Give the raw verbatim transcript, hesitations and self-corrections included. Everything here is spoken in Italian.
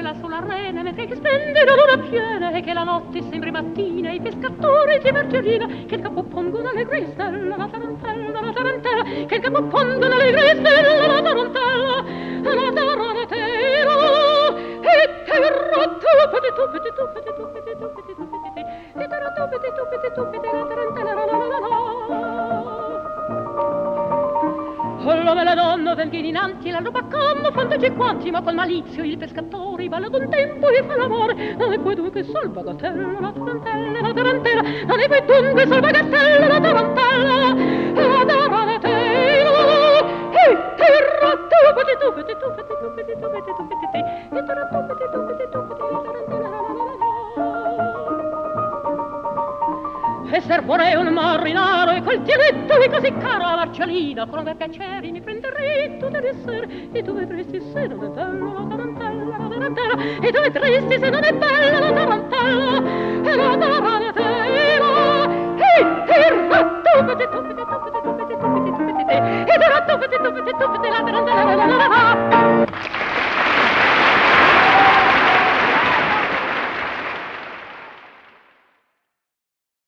tarantella sulla rena, mentre che splende la luna piena e che la notte sembri mattina, i pescatori di Margellina che il capo pongono alle gristelle, la tarantella, la tarantella, che il capo pongono alle gristelle, la tarantella, la tarantella, e terra tupete, tupete, tupete, tupete, tupete, tupete, e terra tupete, tupete, tupete, la tarantella, la la la la la. L'uomo e la donna vengono innanzi, la roba come fantasia quanti, ma con malizio il pescatore balla con tempo e fa l'amore. Non è poi dunque sol bagatella, la tarantella, la tarantella, non è poi dunque sol bagatella, la tarantella, la tarantella, e terra tupete, tupete, tupete, tupete, tupete, tupete, e terra tupete, tupete, tupete, la tarantella, la la la la. E servore un marinaro e col dialetto è così caro a Marcellina, con un piacere mi prenderei tutte le sere, e tu vedresti se non è bella la tarantella, la tarantella, e tu vedresti se non è bella la tarantella, e la tarantella.